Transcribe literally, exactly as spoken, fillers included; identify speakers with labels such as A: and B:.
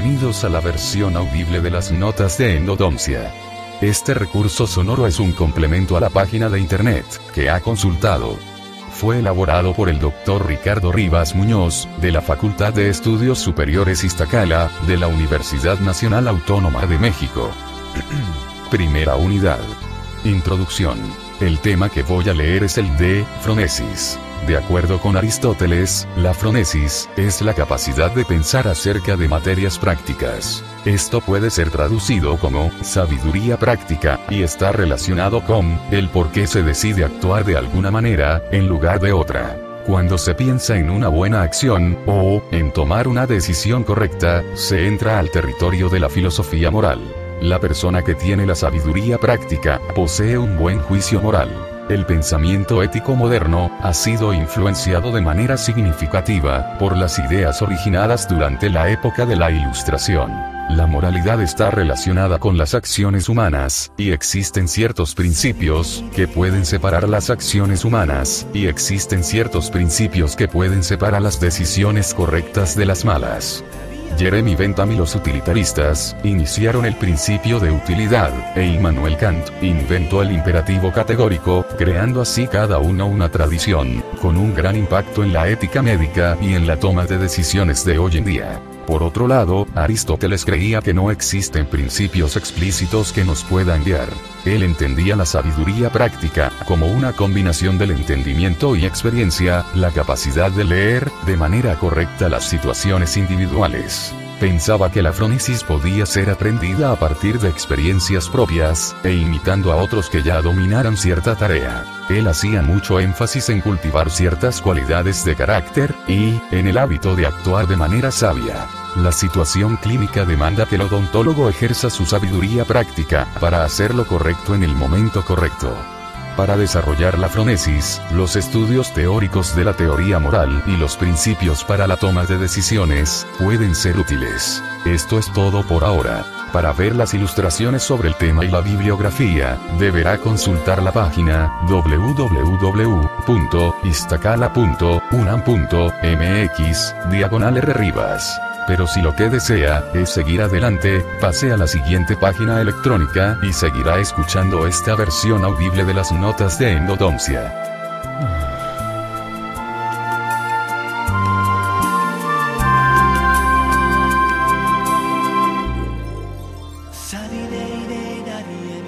A: Bienvenidos a la versión audible de las notas de Endodoncia. Este recurso sonoro es un complemento a la página de internet que ha consultado. Fue elaborado por el doctor Ricardo Rivas Muñoz, de la Facultad de Estudios Superiores Iztacala, de la Universidad Nacional Autónoma de México. Primera unidad. Introducción. El tema que voy a leer es el de fronesis. De acuerdo con Aristóteles, la fronesis es la capacidad de pensar acerca de materias prácticas. Esto puede ser traducido como sabiduría práctica, y está relacionado con el por qué se decide actuar de alguna manera, en lugar de otra. Cuando se piensa en una buena acción, o en tomar una decisión correcta, se entra al territorio de la filosofía moral. La persona que tiene la sabiduría práctica, posee un buen juicio moral. El pensamiento ético moderno ha sido influenciado de manera significativa por las ideas originadas durante la época de la Ilustración. La moralidad está relacionada con las acciones humanas, y existen ciertos principios que pueden separar las acciones humanas, y existen ciertos principios que pueden separar las decisiones correctas de las malas. Jeremy Bentham y los utilitaristas iniciaron el principio de utilidad, e Immanuel Kant inventó el imperativo categórico, creando así cada uno una tradición, con un gran impacto en la ética médica y en la toma de decisiones de hoy en día. Por otro lado, Aristóteles creía que no existen principios explícitos que nos puedan guiar. Él entendía la sabiduría práctica como una combinación del entendimiento y experiencia, la capacidad de leer de manera correcta las situaciones individuales. Pensaba que la fronesis podía ser aprendida a partir de experiencias propias, e imitando a otros que ya dominaran cierta tarea. Él hacía mucho énfasis en cultivar ciertas cualidades de carácter, y en el hábito de actuar de manera sabia. La situación clínica demanda que el odontólogo ejerza su sabiduría práctica, para hacer lo correcto en el momento correcto. Para desarrollar la fronesis, los estudios teóricos de la teoría moral y los principios para la toma de decisiones pueden ser útiles. Esto es todo por ahora. Para ver las ilustraciones sobre el tema y la bibliografía, deberá consultar la página doble u doble u doble u punto iztacala punto unam punto mx diagonal R Rivas. Pero si lo que desea es seguir adelante, pase a la siguiente página electrónica y seguirá escuchando esta versión audible de las notas de Endodoncia.
B: Sunny day, day, daddy,